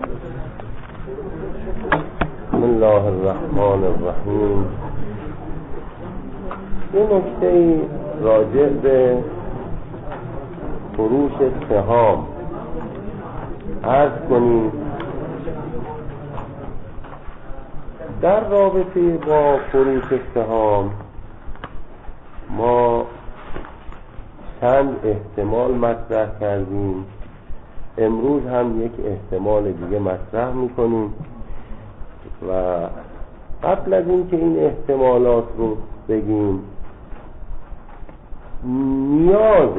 بسم الله الرحمن الرحیم. یه نکته راجع به فروش سهام عرض کنیم. در رابطه با فروش سهام ما چند احتمال مطرح کردیم. امروز هم یک احتمال دیگه مطرح میکنیم و قبل از این که این احتمالات رو بگیم، نیاز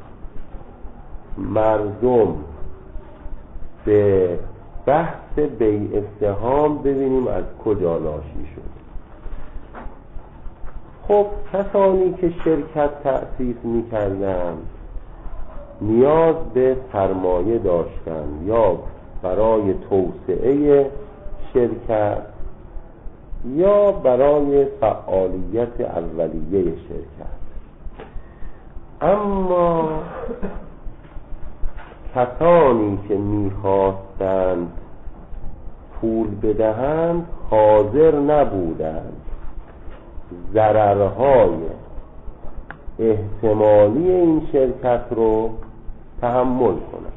مردم به بحث بیع سهام ببینیم از کجا ناشی شد. خب کسانی که شرکت تأسیس می‌کردند نیاز به سرمایه داشتند، یا برای توسعه شرکت یا برای فعالیت اولیه شرکت. اما کسانی که می‌خواستند پول بدهند حاضر نبودند ضررهای احتمالی این شرکت رو تحمل کنند،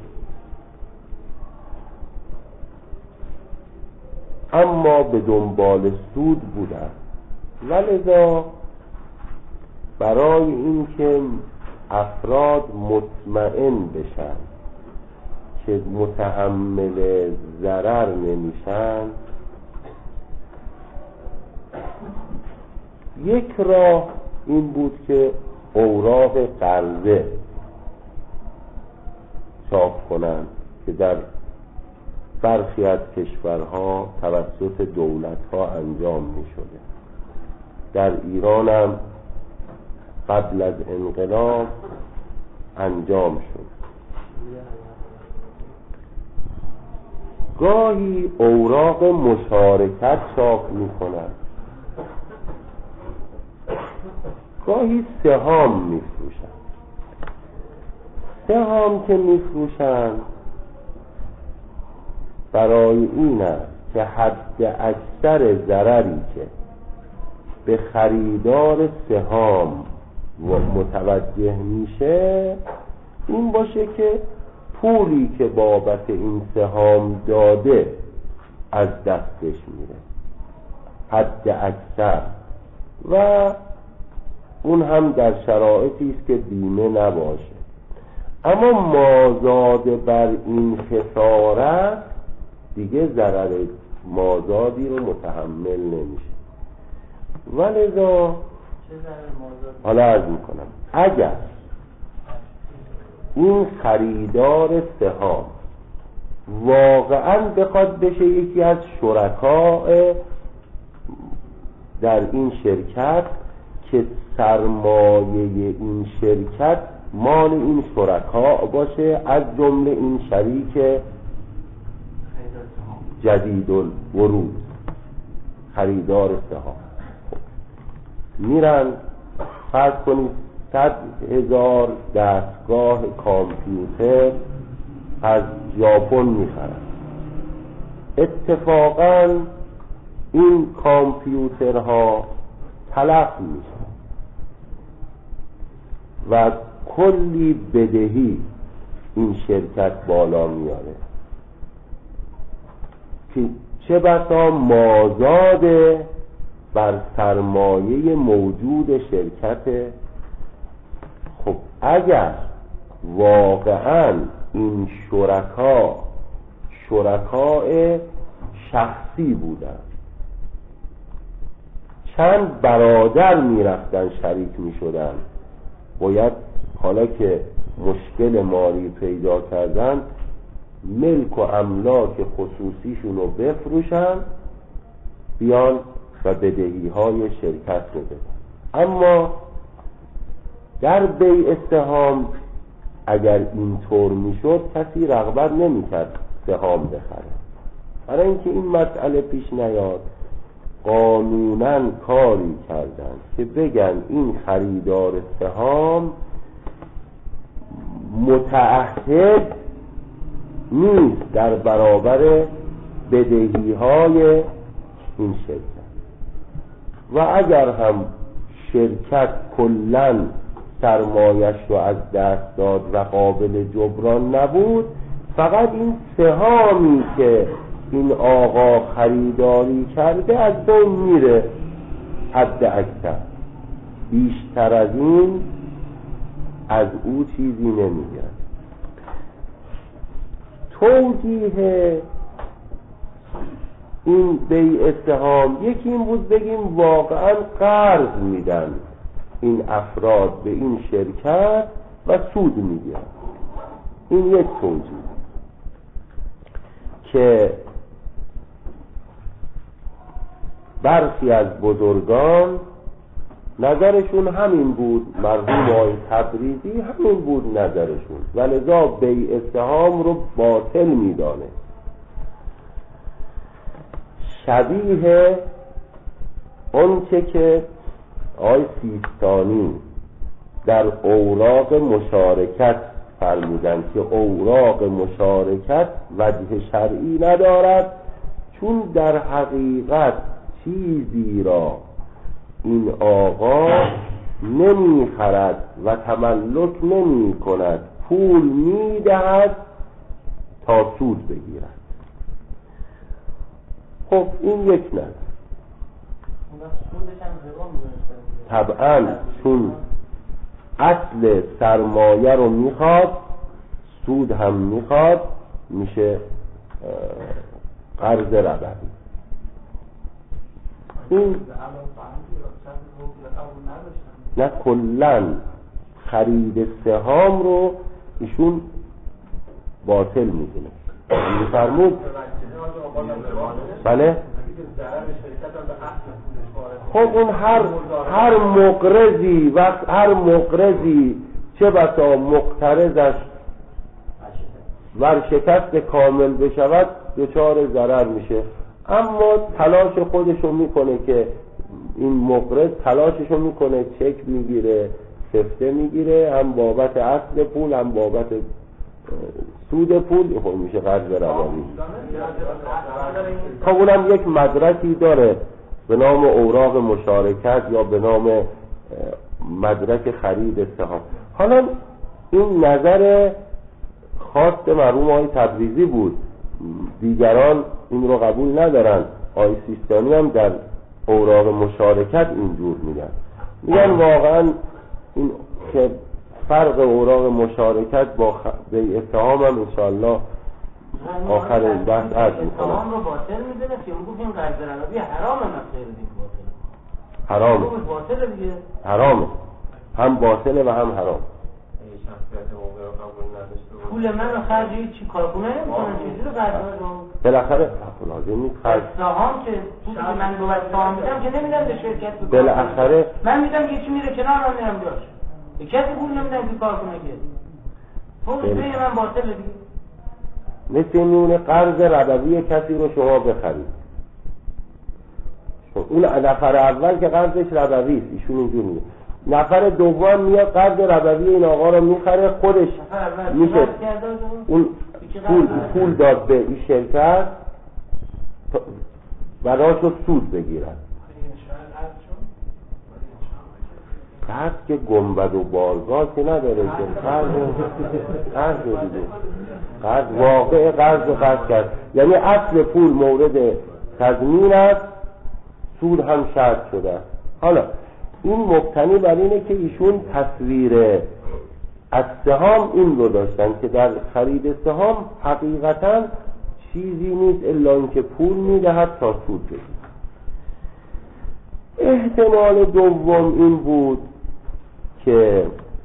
اما به دنبال سود بودند. ولذا برای اینکه افراد مطمئن بشن که متحمل ضرر نمیشن، یک راه این بود که اوراق قرضه چاپ کنند که در برخی از کشورها توسط دولت‌ها انجام می‌شده. در ایران هم قبل از انقلاب انجام شد. گاهی اوراق مشارکت چاپ می‌کنند، گاهی سهام می‌فروشند. سهام که می‌فروشند برای این است که حد اکثر ضرری که به خریدار سهام متوجه میشه این باشه که پولی که بابت این سهام داده از دستش میره، حد اکثر، و اون هم در شرایطی است که بیمه نباشه. اما مازاد بر این خسارت دیگه ضرر مازادی رو متحمل نمیشه. ولذا حالا عرض میکنم اگر این خریدار سهام واقعا بخواد بشه یکی از شرکاء در این شرکت که سرمایه این شرکت مال این شرکا باشه، از جمله این شریک جدید الورود خریدار سهام، میرن فرض کنید 100,000 دستگاه کامپیوتر از ژاپن میخرن. اتفاقا این کامپیوترها تلف میشن و کلی بدهی این شرکت بالا میاره که چه بسا مازاد بر سرمایه موجود شرکت. خب اگر واقعا این شرکاء شخصی بودن، چند برادر میرفتن شریک میشدن، باید حالا که مشکل مالی پیدا کردن ملک و املاک خصوصیشون رو بفروشن، بیان و بدهی های شرکت رو بدن. اما در بیع سهام اگر اینطور میشد کسی رغبت نمیکرد سهام بخره. برای اینکه این مسئله پیش نیاد قانوناً کاری کردن که بگن این خریدار سهام متعهد نیست در برابر بدهی های این شرکت. و اگر هم شرکت کلن سرمایش رو از دست داد و قابل جبران نبود، فقط این سهامی که این آقا خریداری کرده از بین میره حد اکثر، بیشتر از این از او چیزی نمیگن. توجیه این بیع سهام یکی این بود بگیم واقعا قرض میدن این افراد به این شرکت و سود میگیرن. این یک توجیه که برخی از بزرگان نظرشون همین بود، مرحوم آقای تبریزی همین بود نظرشون، و لذا بیع سهام رو باطل میدانه. شبیه اون که آقای سیستانی در اوراق مشارکت فرمودن که اوراق مشارکت وجه شرعی ندارد، چون در حقیقت چیزی را این آقا نمی خرد و تملک نمی کند، پول می دهد تا سود بگیرد. خب این یک نظر. طبعا چون اصل سرمایه رو میخواد، سود هم میخواد، میشه قرض ربوی. این نه کلن خرید سهام رو ایشون باطل میدونه. میفرمود بله. خب اون هر مقرضی چه بسا مقترضش ورشکست کامل بشود دچار ضرر میشه، اما تلاش خودشو میکنه که این مقرض تلاششو میکنه، چک میگیره، سفته میگیره، هم بابت اصل پول هم بابت سود پول، خب میشه قرض ربوی. خب اونم یک مدرکی داره به نام اوراق مشارکت یا به نام مدرک خرید سهام. حالا این نظر خاص مرحوم آقای تبریزی بود، دیگران این رو قبول ندارن. آقای سیستانی هم در اوراق مشارکت اینجور میگن واقعا این که فرق اوراق مشارکت با بیع سهام هم انشاءالله آخر این بحث عرض میکنم. سهام رو باطل میدونه که اون گفتیم قرض ربوی حرامه، مسئله دیگه باطله. حرامه. باطله دیگه. حرامه. هم باطله و هم حرام. پول من رو خرج چی کارخونه نمی‌کنن، چیزی رو قرض دادم. بالاخره لازم نیست خرج. سهام که پولی که من بابت سهام میدم که نمیدم به شرکت. بالاخره من میدم یکی میره کنار من میرم جاش. کسی پول نمیدم که کارخونه که. پول به من باطله دیگه. مثل این میمونه قرض ربوی کسی رو شما بخرید. اون نفر اول که قرضش ربوی است، ایشون اینجور میگه. نفر دوم میاد قرض ربوی این آقا رو میخره، خودش میشه اون پول داد به این شرکت براشو سود بگیرن. قرض که گنبد و بارگاه که نداره که قرض دیگه، قرض واقع قرض کرد، یعنی اصل پول مورد تضمین است، سود هم شرط شده است. حالا این مبتنی بر اینه که ایشون تصویر از سهام این رو داشتن که در خرید سهام حقیقتا چیزی نیست الا اینکه پول میدهد تا سود بگیرد. احتمال دوم این بود که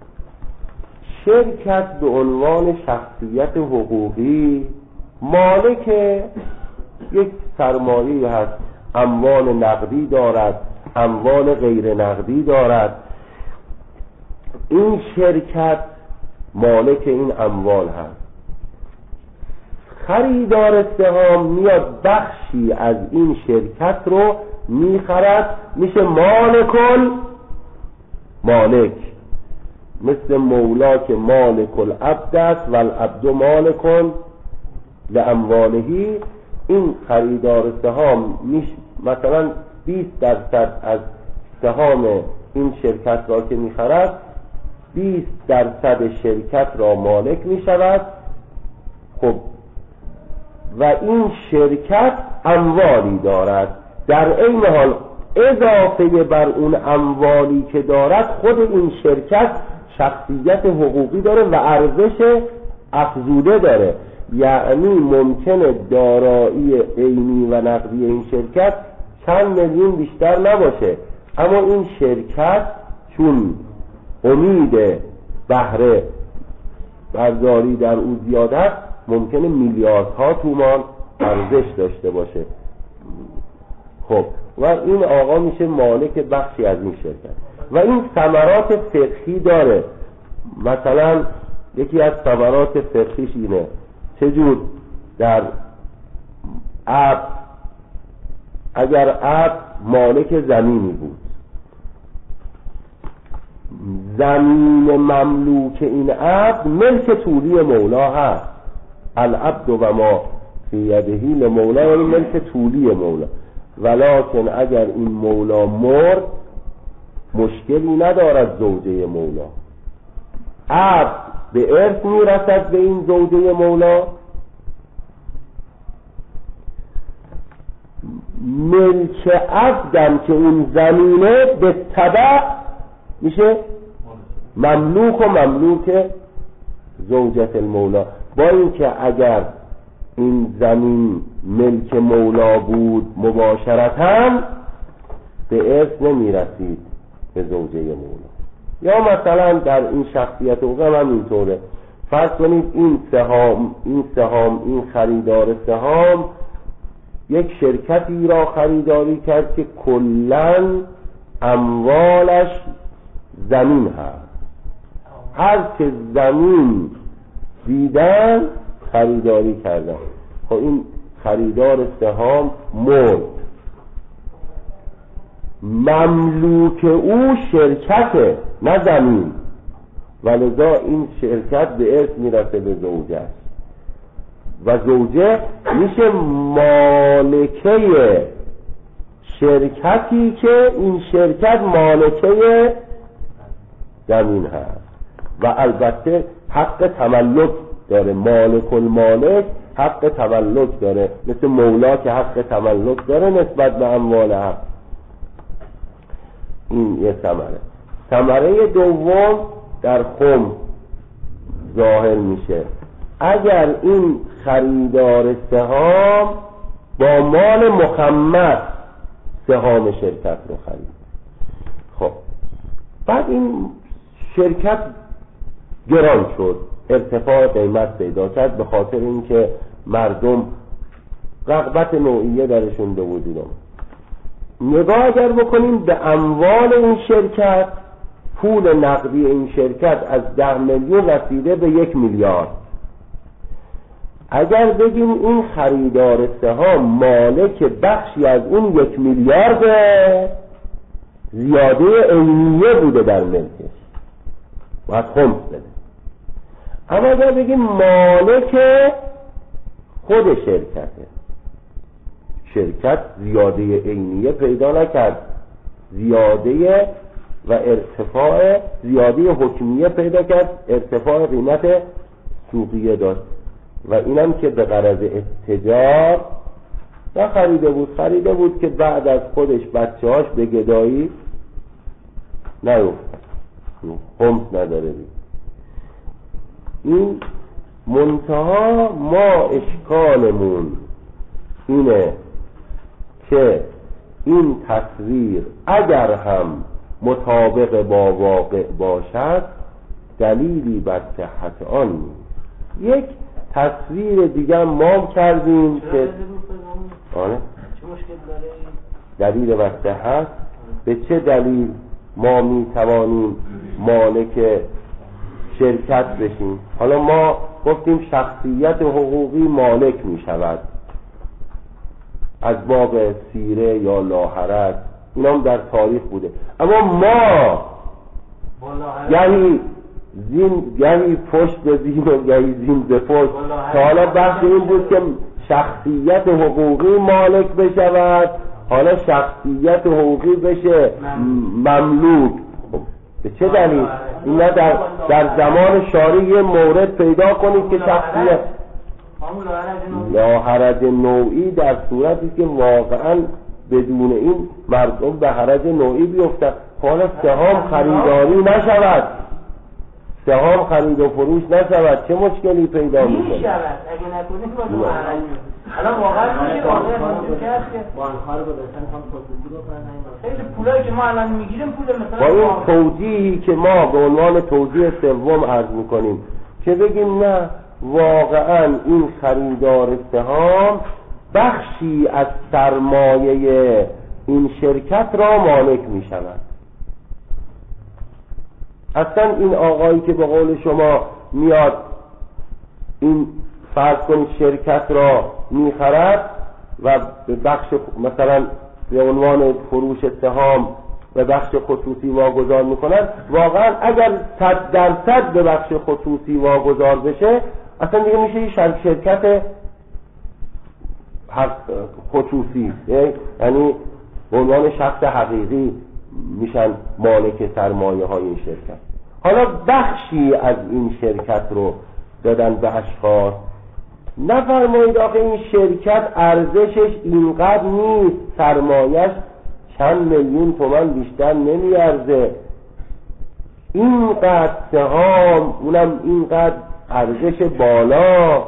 شرکت به عنوان شخصیت حقوقی مالک یک سرمایه هست، اموال نقدی دارد، اموال غیر نقدی دارد. این شرکت مالک این اموال هست. خریدار سهام میاد بخشی از این شرکت رو میخرد، میشه مالک، مثل مولا که مالک العبد است و العبد مالک لاموالهی، این خریدار سهام مثلا 20% از سهام این شرکت را که میخرد 20% شرکت را مالک میشود. خب و این شرکت اموالی دارد، در این حال اضافه بر اون اموالی که دارد خود این شرکت شخصیت حقوقی داره و ارزش افزوده داره. یعنی ممکنه دارایی عینی و نقدی این شرکت چند میلیون بیشتر نباشه، اما این شرکت چون امید بهره برداری در او زیاد است ممکنه میلیاردها تومان ارزش داشته باشه. خب و این آقا میشه مالک بخشی از این شرکت و این ثمرات فقهی داره. مثلا یکی از ثمرات فقهیش اینه چجور در عبد، اگر عبد مالک زمینی بود، زمین مملوک این عبد ملک طولی مولا هست، العبد و ما فی یدهی لمولا، یعنی ملک طولی مولا، ولکن اگر این مولا مرد مشکلی ندارد زوجه مولا، عبد به ارث میرسد به این زوجه مولا، ملک عبدم که اون زمینه به تبع میشه مملوک و مملوک زوجت المولا. با اینکه اگر این زمین ملک مولا بود مباشرتاً به ارث نمیرسید به زوجه مولا. یا مثلا در این شخصیت او هم اینطوره، فرض کنید این سهام خریدار سهام یک شرکتی را خریداری کرد که کلاً اموالش زمین هست، هر که زمین دیدن خریداری کردن. خب این خریدار سهام مرد، مملوک او شرکته نه زمین، ولذا این شرکت به ارث میرسه به زوجه و زوجه میشه مالکه شرکتی که این شرکت مالکه زمین هست و البته حق تملک داره، مالک المالک حق تملک داره، مثل مولا که حق تملک داره نسبت به اموال حق. این یه ثمره. ثمره دوم در خم ظاهر میشه، اگر این خریدار سهام با مال مخمس سهام شرکت رو خرید، خب بعد این شرکت گران شد، ارتفاع قیمت پیدا کرد به خاطر اینکه مردم رغبت نوعیه درشون به وجود آمد. نگاه اگر بکنیم به اموال این شرکت، پول نقدی این شرکت از 10 میلیون رسیده به 1 میلیارد. اگر بگیم این خریدار سهام مالک بخشی از اون 1 میلیارد، زیاده عینیه بوده در ملکش، باید خمس بده. اما اگر بگیم مالک خود شرکته، شرکت زیاده عینیه پیدا نکرد، زیاده و ارتفاع زیاده حکمیه پیدا کرد، ارتفاع قیمت سوقیه داشت و اینم که به غرض اتجار خریده بود که بعد از خودش بچه‌هاش به گدایی نیفتن، خمس نداره بید. این منتها ما اشکالمون اینه که این تصویر اگر هم مطابق با واقع باشد دلیلی بر صحت آن نیست. یک تصویر دیگه ما کردیم که دلیل بر صحت، به چه دلیل ما می توانیم مالک شرکت بشیم. حالا ما گفتیم شخصیت حقوقی مالک می شود از باب سیره یا لاحرت، این هم در تاریخ بوده، اما ما یعنی زین گهی پشت به زین و گهی زین به پشت. تا حالا بحث این بود که شخصیت حقوقی مالک بشود، حالا شخصیت حقوقی بشه مملوک. به چه دلیل؟ اینا در زمان شارع یه مورد پیدا کنید که شخصیت لا حرج نوعی در صورتی که واقعا بدون این مردم به حرج نوعی بیفتن. حالا سهام خریداری نشود، سهام خرید و فروش نشود، چه مشکلی پیدا میشه؟ میشود اگه نکنید با حرج. الان واقعا میشه بانک‌ها رو گذاشتن هم خصوصی بکنن. خیلی پولایی که ما الان میگیریم پول مثلا با این توجیهی که ما به عنوان توجیه سوم عرض میکنیم که بگیم نه واقعا این خریدار سهام بخشی از سرمایه این شرکت را مالک میشود. اصلا این آقایی که به قول شما میاد این فرض کنید شرکت را میخرد و به بخش مثلا به عنوان فروش سهام به بخش خصوصی واگذار میکنن، واقعا اگر 100% به بخش خصوصی واگذار بشه اصلا دیگه میشه یه شرکت خصوصی، یعنی به عنوان شخص حقیقی میشن مالک سرمایه های این شرکت. حالا بخشی از این شرکت رو دادن به اشخاص. نفرمایید آخه این شرکت ارزشش اینقدر نیست، سرمایهش چند میلیون تومان بیشتر نمیارزه، اینقدر سهام اونم اینقدر ارزش بالا،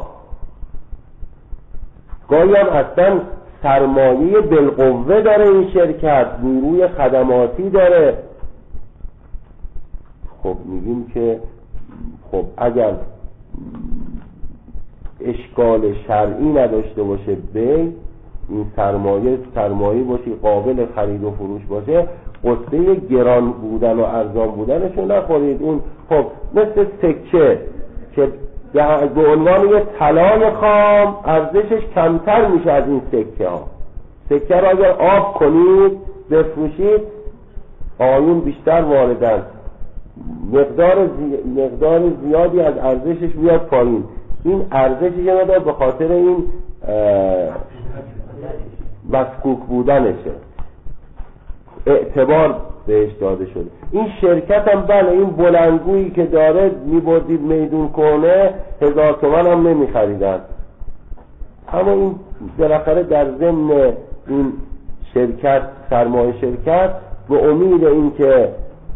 گاهی هم اصلا سرمایه بالقوه داره این شرکت، نیروی خدماتی داره. خب میگیم که خب اگر اشکال شرعی نداشته باشه به این سرمایه باشه قابل خرید و فروش باشه، قصه گران بودن و ارزان بودنشون نخورید. اون خب مثل سکه که به عنوان یه طلای خام ارزشش کمتر میشه از این سکه ها. سکه را اگر آب کنید بفروشید آیون بیشتر واردن، مقدار زیادی از ارزشش میاد پایین. این ارزشش یه مقدار به خاطر این مسکوک بودنشه، اعتبار بهش داده شده. این شرکت هم بله این بلندگویی که داره میبردید میدون کنه 1000 تومان هم نمیخریدن، اما این بالاخره در ضمن این شرکت سرمایه شرکت به امید این که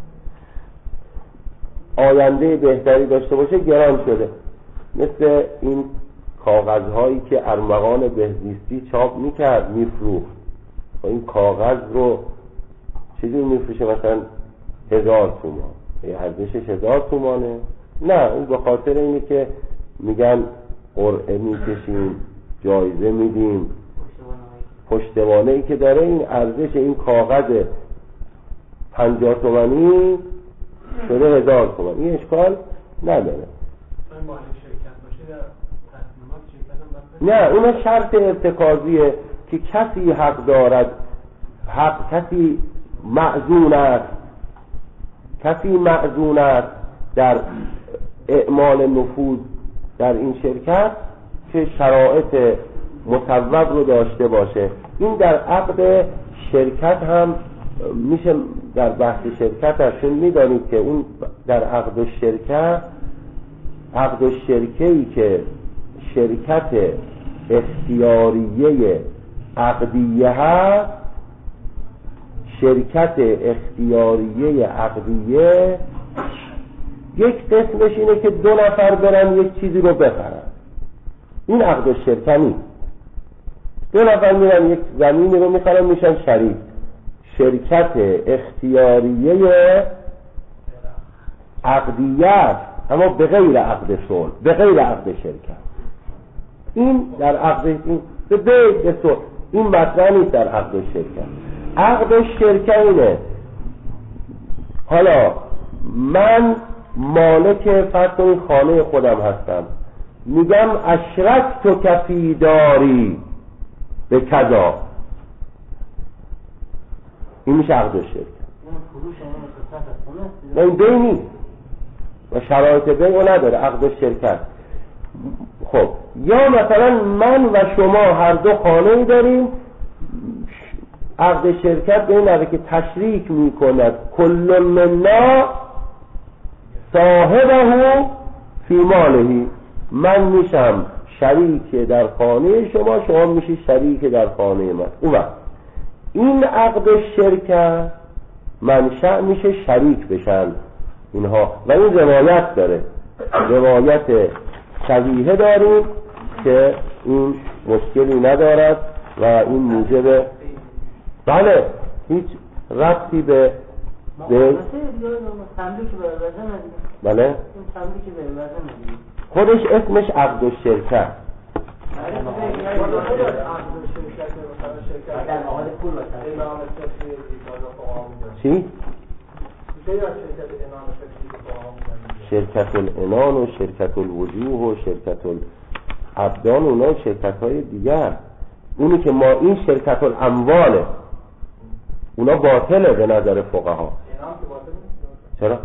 آینده بهتری داشته باشه گران شده. مثل این کاغذهایی که ارمغان بهزیستی چاپ میکرد میفروخت، این کاغذ رو چجور میفروشه؟ مثلا 1000 تومان، ارزشش 1000 تومانه؟ نه، اون به خاطر اینه که میگن قرعه میکشیم جایزه میدیم، پشتوانه ای که داره این ارزش این کاغذ 50 تومانی شده 1000 تومان. این اشکال نداره. نه، اون شرط ارتکازیه که کسی حق دارد، کسی معزون است در اعمال نفوذ در این شرکت که شرایط مصوب رو داشته باشه. این در عقد شرکت هم میشه، در بحث شرکت هستون میدانید که اون در عقد شرکه‌ای که شرکت اختیاریه عقدیه هست، شرکت اختیاریه عقدیه یک قسمش اینه که 2 نفر برن یک چیزی رو بخرن، این عقد شرکه نیست. 2 نفر میرن یک زمینی رو میخرن میشن شریک. شرکت اختیاریه عقدیه اما به غیر عقد صلح، به غیر عقد شرکت. این در عقد این به صلح این مطرح نیست در عقد شرکت. عقد شرکت اینه حالا من مالک فرض کنید خانه خودم هستم، میگم اشرک تو کفی داری به کذا، این میشه عقد شرکت. فروش این بینی و شرایط بیع نداره، عقد شرکت. خب یا مثلا من و شما هر دو خانه داریم، عقد شرکت به این که تشریک میکند کل منا صاحبه فی مالهی، من میشم شریک در خانه شما، شما میشی شریک در خانه من. اون وقت این عقد شرکت منشأ میشه شریک بشن اینها. و این روایت داره، روایت صحیحه داریم که این مشکلی ندارد و این موجب بله هیچ ربطی به بله خودش اسمش عقد الشرکت. چی؟ شرکت الانان و شرکت الوجوه و شرکت الابدان، اونا شرکت های دیگر. اونی که ما این شرکت الامواله، اونا باطله به نظر فقها. چرا؟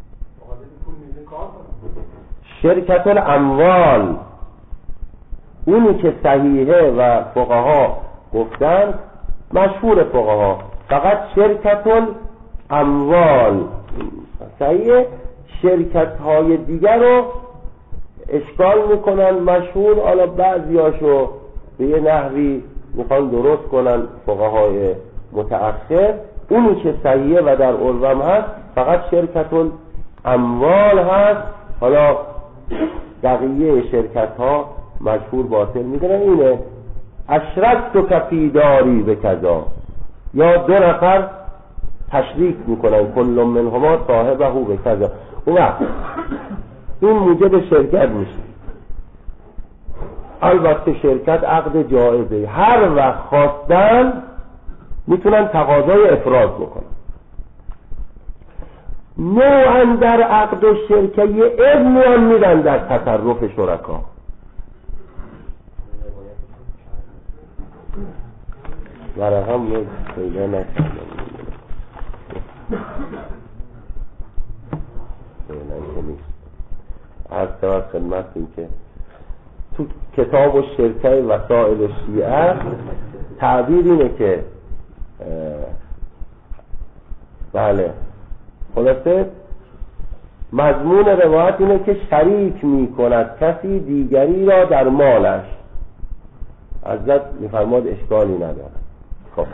شرکت الاموال اونی که صحیحه و فقها گفتن، مشهور فقها فقط شرکت الاموال صحیحه، شرکت های دیگر رو اشکال میکنن مشهور، حالا بعضیاشو به یه نحوی میخوان درست کنن فقهای متأخر. اونی که صحیحه و در عرفم هست فقط شرکت الاموال هست. حالا بقیه شرکت ها مشهور باطل میدونن. اینه اشرکت فی داری به کذا، یا دو نفر تشریک میکنن کل منهما صاحبه به کذا، اون وقت این موجب شرکت میشه. البته شرکت عقد جایزه، هر وقت خواستن میتونن تقاضای افراد بکنن. نوعا در عقد و شرکه یه اذن هم میدن در تصرف شرکا. ورقم پیدا نکردم فعلا که نیست. عرض شود خدمتتون که تو کتاب و شرکه وسائل شیعه تعبیر اینه که بله خلاصه مضمون روایت اینه که شریک می کند کسی دیگری را در مالش. حضرت میفرماد اشکالی نداره. خب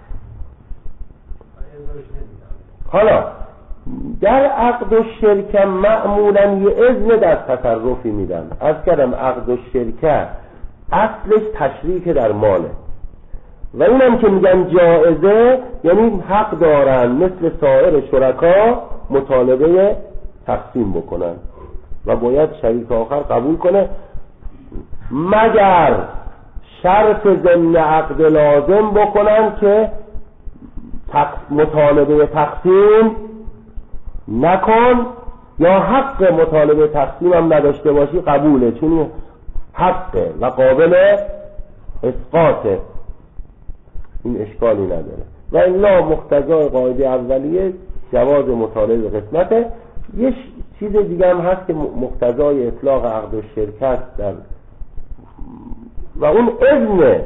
حالا در عقد و شرکه معمولا یه اذن در تصرفی میدن. از کردم عقد و شرکه اصلش تشریک در ماله و اینم که میگن جائزه یعنی حق دارن مثل سایر شرکا مطالبه تقسیم بکنن و باید شریک آخر قبول کنه، مگر شرط ضمن عقد لازم بکنن که مطالبه تقسیم نکن، یا حق مطالبه تقسیم هم نداشته باشی قبوله، چون حقه و قابل اسقاطه، این اشکالی نداره. و الا مقتضای قاعده اولیه جواز مطالبه قسمته. یه چیز دیگه هم هست که مقتضای اطلاق عقد و شرکت در و اون اذن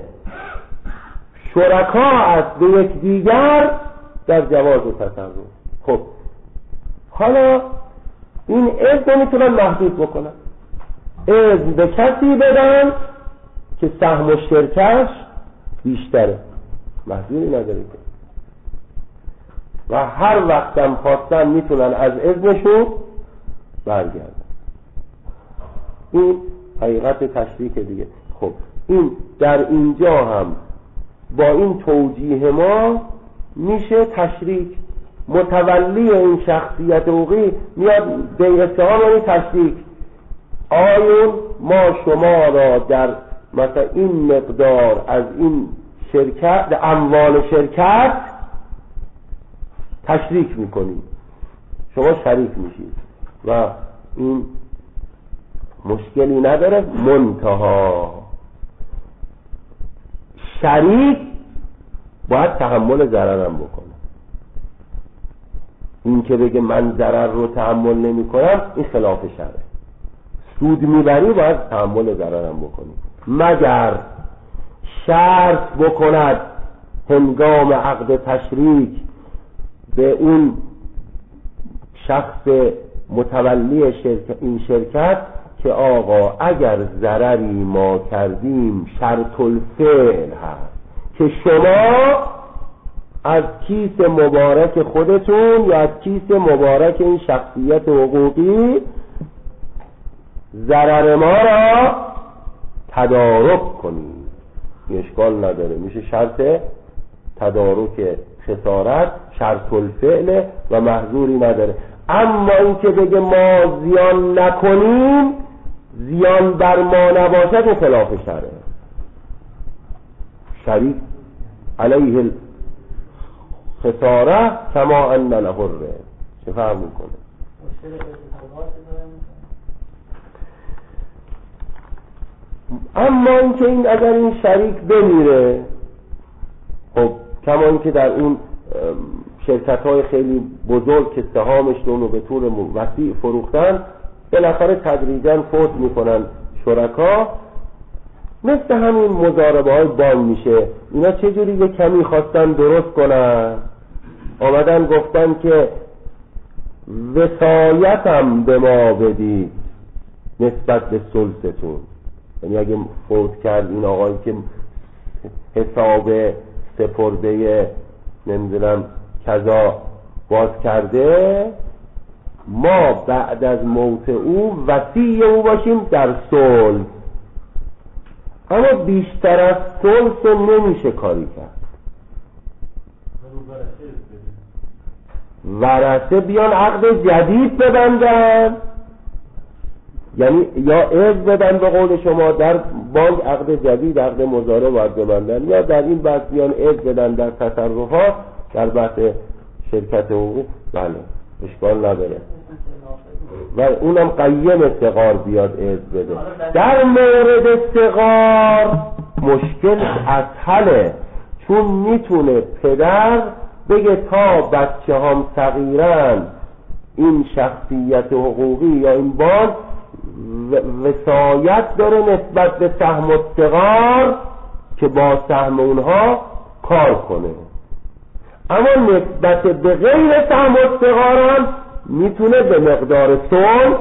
شرکا است به یک دیگر در جواز و تصرف. خب حالا این اذن میتونن محدود بکنن، اذن به کسی بدن که سهم و شرکش بیشتره، محدودی نداره که، و هر وقتم خواستن میتونن از اذنشون برگردن. این حقیقت تشریک دیگه. خب این در اینجا هم با این توجیه ما میشه تشریک. متولی این شخصیت حقوقی میاد به اتهام این تشریک، آیون ما شما را در مثلا این مقدار از این شرکت اموال شرکت تشریک میکنید، شما شریک میشید و این مشکلی نداره. منتها شریک باید تحمل ضررم بکنه. این که بگه من ضرر رو تحمل نمی کنم، این خلاف شرعه. سود میبری باید تحمل ضررم بکنی، مگر شرط بکند هنگام عقد تشریک به اون شخص متولی این شرکت که آقا اگر ضرری ما کردیم شرط الفعل هست که شما از کیس مبارک خودتون یا از کیس مبارک این شخصیت حقوقی ضرر ما را تدارک کنید. اشکال نداره، میشه شرط تدارک خسارت، شرط الفعل و محظوری نداره. اما این که بگه ما زیان نکنیم، زیان بر ما نباشد، خلاف شرعه. شریک علیه خساره کما ان له الربح. چه فهم میکنه؟ اما اینکه این اگر این شریک بمیره، خب کما اینکه در اون شرکت‌های خیلی بزرگ که سهامش رو به طور وسیع فروختن، بالاخره تدریجاً فوت میکنن شرکا. مثل همین مضاربه‌های بانک میشه. اینا چه جوری به کمی خواستن درست کنن، آمدن گفتن که وصایتم به ما بدید نسبت به ثلثتون. یعنی اگه فوت کرد این آقایی که حساب سپرده نمیدونم کذا باز کرده، ما بعد از موت او وصی او باشیم در صلح، اما بیشتر از ثلث نمیشه کاری کرد. ورثه بیان عقد جدید ببندن، یعنی یا عوض بدن به قول شما در بانک عقد جدید، عقد مضاربه باید ببندن، یا در این بحث بیان عوض بدن در تصرفات، در بحث شرکت حقوق. بله اشکال نداره و اونم قیم صغار بیاد عوض بده. در مورد صغار مشکل اسهله، چون میتونه پدر بگه تا بچه هم صغیرن این شخصیت حقوقی یا این بانک وصایت داره نسبت به سهم الصغار که با سهم اونها کار کنه، اما نسبت به غیر سهم الصغار هم میتونه به مقدار ثلث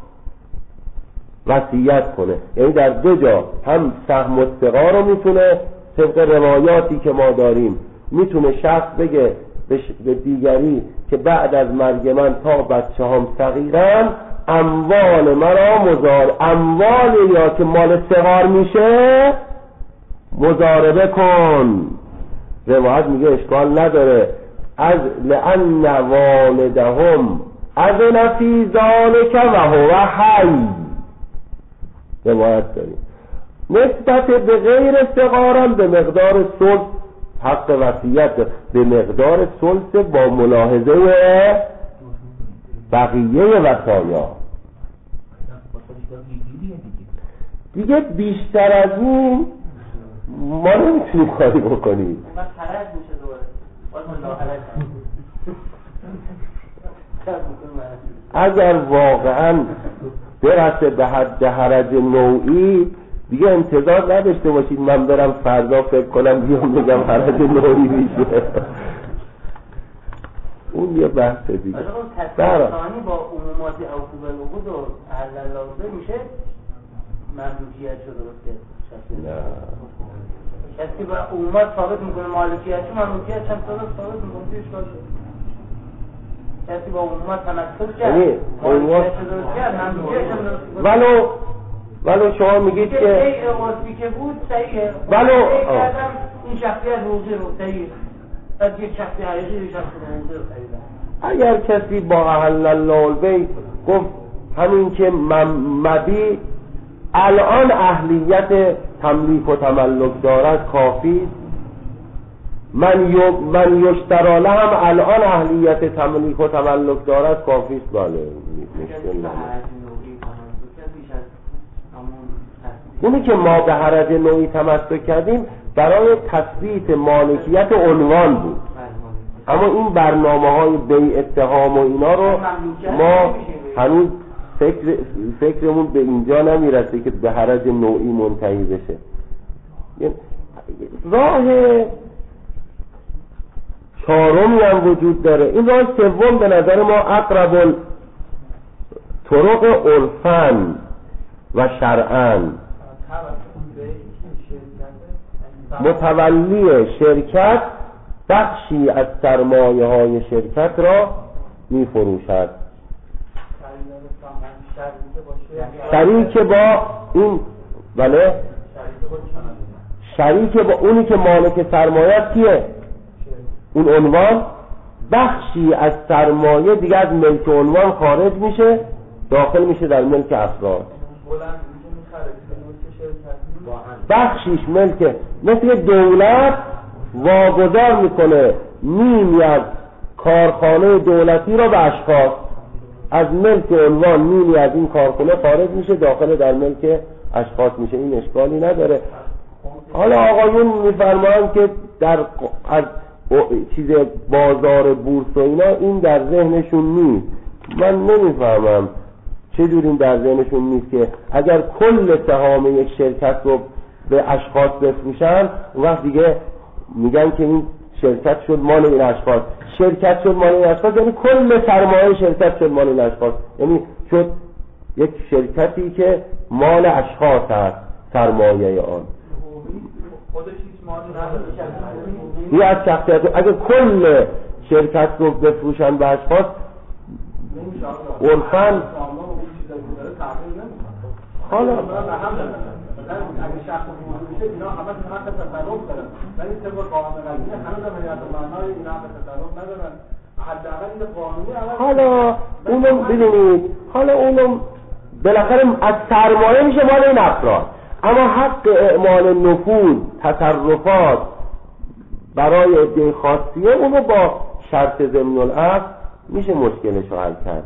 وصیت کنه. یعنی در دو جا هم سهم الصغار رو میتونه طبق روایاتی که ما داریم میتونه شخص بگه به دیگری که بعد از مرگ من تا بچه هم صغیرن اموال مرا اموال یا که مال صغار میشه مضاربه کن. روایت میگه اشکال نداره، از لأن والدهم اذن فی ذلک و هو حی. روایت داریم نسبت به غیر صغارم به مقدار ثلث حق وصیت، به مقدار ثلث با ملاحظه بقیه وصایا. دیگه بیشتر از این ما نمیتونیم کاری بکنیم. اگر واقعا برسه به حد حرج نوعی دیگه انتظار نداشته باشید من برم فردا فکر کنم بیام بگم حرج نوعی میشه. اون یه بحث دیگه. تصانی با عمومات عقوبه العقود و حلال لازم میشه مملوکیت شده درسته؟ نه. کسی با عمومات ثابت میکنه مالکیت چه مملوکیت چند ثابت میکنه پیش باشه. کسی با عمومات تمثل کرد مالکیت شده درسته مملوکیت شده درسته. ولو شما میگید که ای اقاسی که بود صحیحه، ولو این شخصیت حقوقی رو صحیحه، از یک شخصی حقیقی یک شخصی حقوقی رو صحیحه. اگر کسی با اهل الله البیت گفت همین که مبی الان اهلیت تملیک و تملک دارد کافی، من یشتراله هم الان اهلیت تملیک و تملک دارد کافی است. بله مشکل نداره. اونی که ما به حرج نوعی تمسک کردیم برای تثبیت مالکیت عنوان بود، اما این برنامه‌های بیع اتهام و اینا رو ما هنوز فکرمون به اینجا نمیرسه که به حرج نوعی منتهی بشه. راه چهارمی هم وجود داره. این راه سوم به نظر ما اقرب طرق عرفاً و شرعاً. متولی شرکت بخشی از سرمایه های شرکت را می فروشد. شریک با این بله شریک با اونی که مالک سرمایه کیه؟ اون عنوان بخشی از سرمایه دیگه از ملک عنوان خارج میشه، داخل میشه در ملک افراد. بخشیش ملک، مثل دولت واگذار میکنه نیمی از کارخانه دولتی را به اشخاص، از ملک عنوان نیمی از این کارخانه خارج میشه، داخل در ملک اشخاص میشه. این اشکالی نداره. حالا آقایون میفرمایند که از چیز بازار بورس و اینا این در ذهنشون نیست. من نمیفهمم چجور این در ذهنشون نیست که اگر کل سهام یک شرکت رو به اشخاص بفروشن، اون وقت دیگه میگن که این شرکت شد مال این اشخاص. شرکت شد مال این اشخاص یعنی کل سرمایه شرکت شد مال این اشخاص، یعنی شد یک شرکتی که مال اشخاص هست، سرمایه آن این از شخصیت. اگر کل شرکت رو بفروشن به اشخاص عرفاً حالا اگه شخص میشه اینا همه حق تصرف دارن، ولی طبق قانون قضیه هنوز هم هیئت معنای اینا حق تصرف ندارن. حداقل این قانونی حالا اونم ببینید، حالا اونم بالاخره از سرمایه میشه مال این افراد، اما حق اعمال نفوذ تصرفات برای عده خاصیه اونو با شرط ضمن العقد میشه مشکلش رو حل کرد.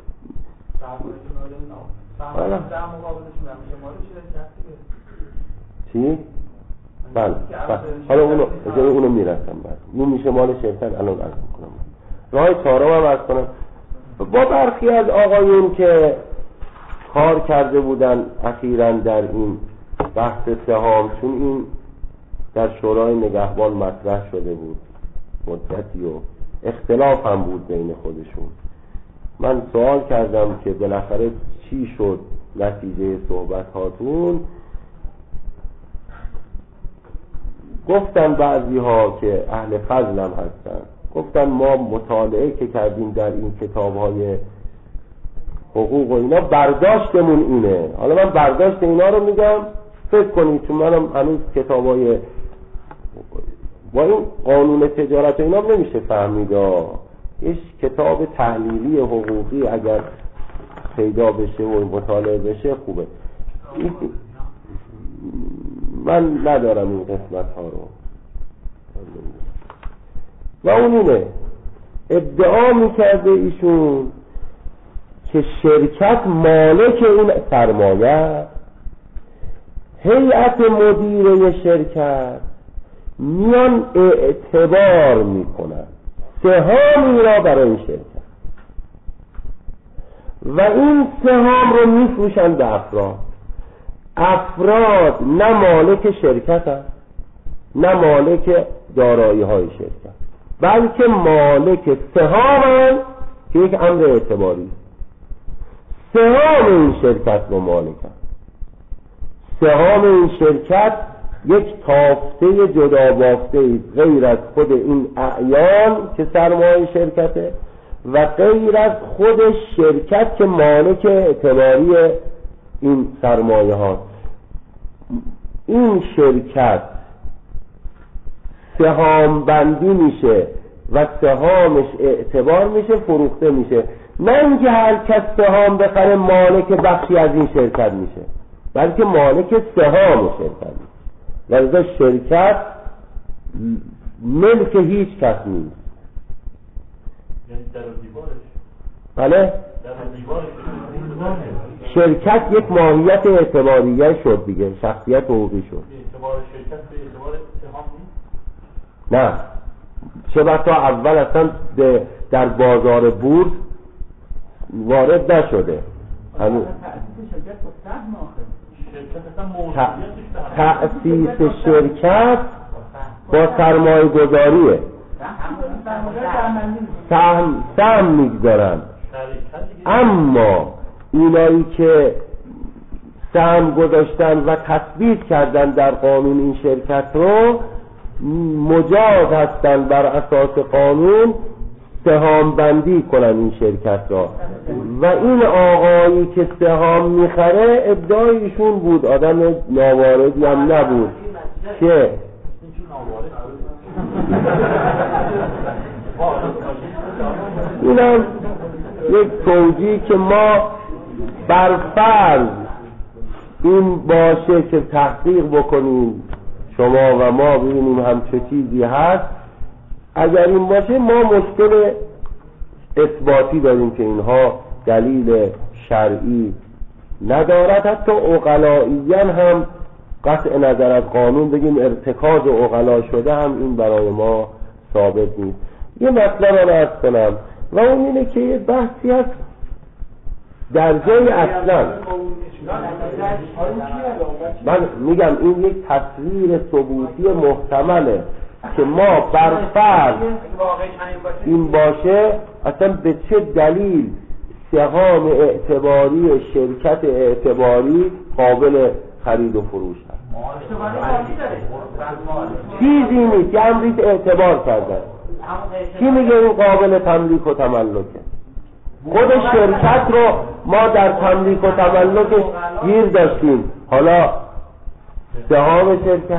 چی؟ بله. حالا اونو میرسم بعد. اون میشه مال شرکت. الان عرض میکنم. راه چهارم هم عرض کنم. با برخی از آقایون که کار کرده بودن اخیراً در این بحث سهام، چون این در شورای نگهبان مطرح شده بود مدتی و اختلاف هم بود بین خودشون. من سوال کردم که بالاخره چی شد نتیجه صحبت هاتون؟ گفتن بعضی ها که اهل فضل هم هستن، گفتن ما مطالعه که کردیم در این کتاب های حقوق و اینا برداشتمون اینه. حالا من برداشت اینا رو میگم، فکر کنید، چون منم هنوز کتاب های با این قانون تجارت و اینا نمیشه فهمیدا. یه کتاب تحلیلی حقوقی اگر پیدا بشه و مطالعه بشه خوبه. من ندارم این قسمت ها رو. و اون اینه ادعا میکرده ایشون که شرکت مالک این سرمایه، هیئت مدیره شرکت میان اعتبار میکنن سهامی را برای این شرکت و این سهام رو میفروشن به افراد. افراد نه مالک شرکت هست نه مالک دارایی های شرکت، بلکه مالک سهام هست که یک امر اعتباری. سهام این شرکت رو مالک هست. سهام این شرکت یک تافته جدا بافته غیر از خود این اعیان که سرمایه شرکته و غیر از خود شرکت که مالک اعتباری این سرمایه ها. این شرکت سهام بندی میشه و سهامش اعتبار میشه، فروخته میشه. نه اینکه هر کس سهام بخره مالک بخشی از این شرکت میشه، بلکه مالک سهام شرکت میشه. لذا شرکت ملک هیچ کس نیست. یعنی در دیوارش. بله؟ در دیوارش. شرکت یک ماهیت اعتباریه شد دیگه، شخصیت حقوقی شد. اعتبار شرکت به اعتبار سهام نیست؟ نه، چه بسا اول اصلا در بازار بورس وارد نشده. تأسیس شرکت با سرمایه گذاریه، سهم میگذارن. اما اینایی که سهم گذاشتن و تثبیت کردن در قانون این شرکت رو مجاز هستن بر اساس قانون سهام بندی کنن این شرکت را. و این آقایی که سهام میخره ادعای ایشون بود، آدم ناواردی هم نبود، که اینم یک توجیه که ما بر فرض این باشه که تحقیق بکنیم شما و ما ببینیم همچه چیزی هست. اگر این باشه ما مشکل اثباتی داریم که اینها دلیل شرعی ندارد. حتی عقلائیاً هم قطع نظر از قانون بگیم ارتکاز عقلا شده هم این برای ما ثابت نیست. یه مطلب رو عرض کنم و اون اینه که یه بحثی هست در جای اصلا من میگم این یک تصویر ثبوتی محتمله که ما بر فرض این باشه اصلا به چه دلیل سهام اعتباری شرکت اعتباری قابل خرید و فروش هست. چیزی نیست که امریت اعتبار کردن. کی میگه این قابل تملیک و تملکه؟ خود شرکت رو ما در تملیک و تملکش گیر داشتیم، حالا سهام شرکت.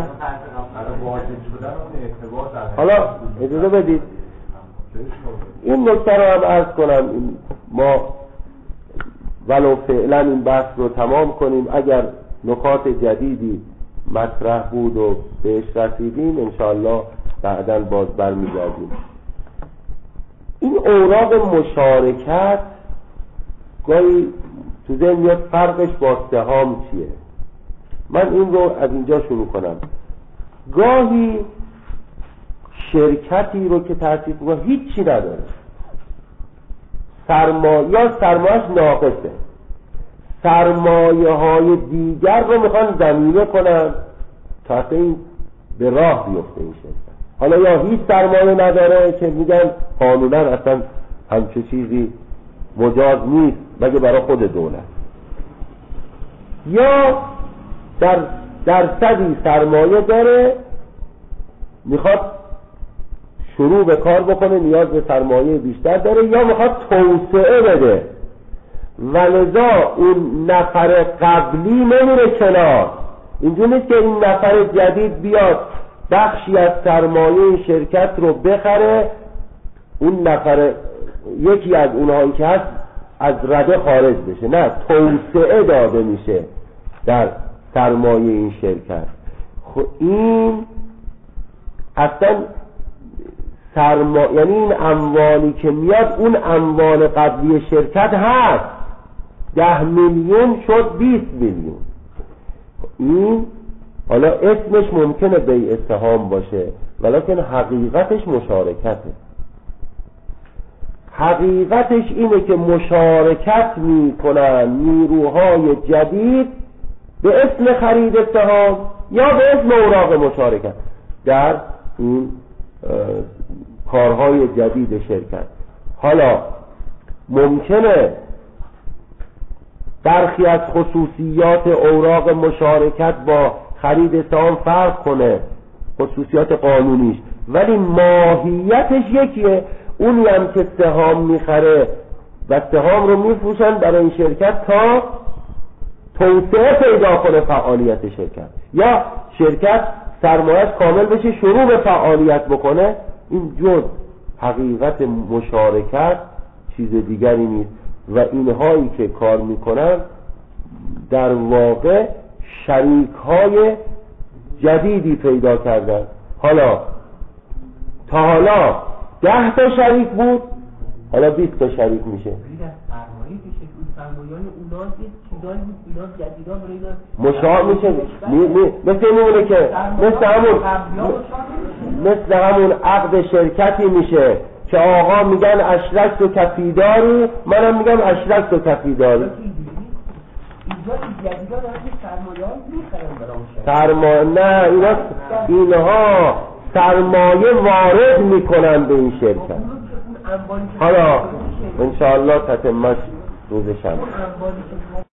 حالا اجازه بدید این نکته رو هم عرض کنم، ما ولو فعلا این بحث رو تمام کنیم. اگر نکات جدیدی مطرح بود و بهش رسیدیم انشاءالله بعداً باز برمیگردیم. این اوراق مشارکت گاهی تو ذهن میاد فرقش با سهام چیه. من این رو از اینجا شروع کنم. گاهی شرکتی رو که تأسیس کنه هیچی نداره، سرمایه‌اش ناقصه، سرمایه های دیگر رو میخوان ضمیمه کنن تا این به راه بیفته این شرکت. حالا یا هیچ سرمایه نداره که میگن قانونا اصلا همچه چیزی مجاز نیست مگه برای خود دولت، یا در درصدی سرمایه داره میخواد شروع به کار بکنه، نیاز به سرمایه بیشتر داره، یا میخواد توسعه بده و لذا اون نفر قبلی نمیره کنار. اینجور نیست که این نفر جدید بیاد بخشی از سرمایه شرکت رو بخره، اون نفر یکی از اونهایی که هست از رده خارج بشه. نه، توسعه داده میشه در سرمایه این شرکت. خب این اصلا یعنی این اموالی که میاد اون اموال قبلی شرکت هست، 10 میلیون شد 20 میلیون. این حالا اسمش ممکنه بیع سهام باشه ولیکن حقیقتش مشارکته. حقیقتش اینه که مشارکت میکنن نیروهای جدید به اسم خرید سهام یا به اسم اوراق مشارکت در این کارهای جدید شرکت. حالا ممکنه برخی از خصوصیات اوراق مشارکت با خرید سهام فرق کنه، خصوصیات قانونیش، ولی ماهیتش یکیه. اونی هم که سهام میخره و سهام رو میفروشن برای این شرکت تا توسعه پیدا کنه فعالیت شرکت، یا شرکت سرمایه‌اش کامل بشه شروع به فعالیت بکنه. این جز حقیقت مشارکت چیز دیگری نیست و اینهایی که کار میکنن در واقع شریک‌های جدیدی پیدا کردن. حالا تا حالا 10 تا شریک بود، حالا 20 تا شریک میشه. مشاهد میشه مثل اینونه که مثل همون مثل همون عقد شرکتی میشه که آقا میگن اشرکت و کفیداری، منم میگم اشرکت و کفیداری. سرمایه نه، اینها سرمایه وارد میکنن به این شرکت. حالا انشاءالله تتمش روز شنبه.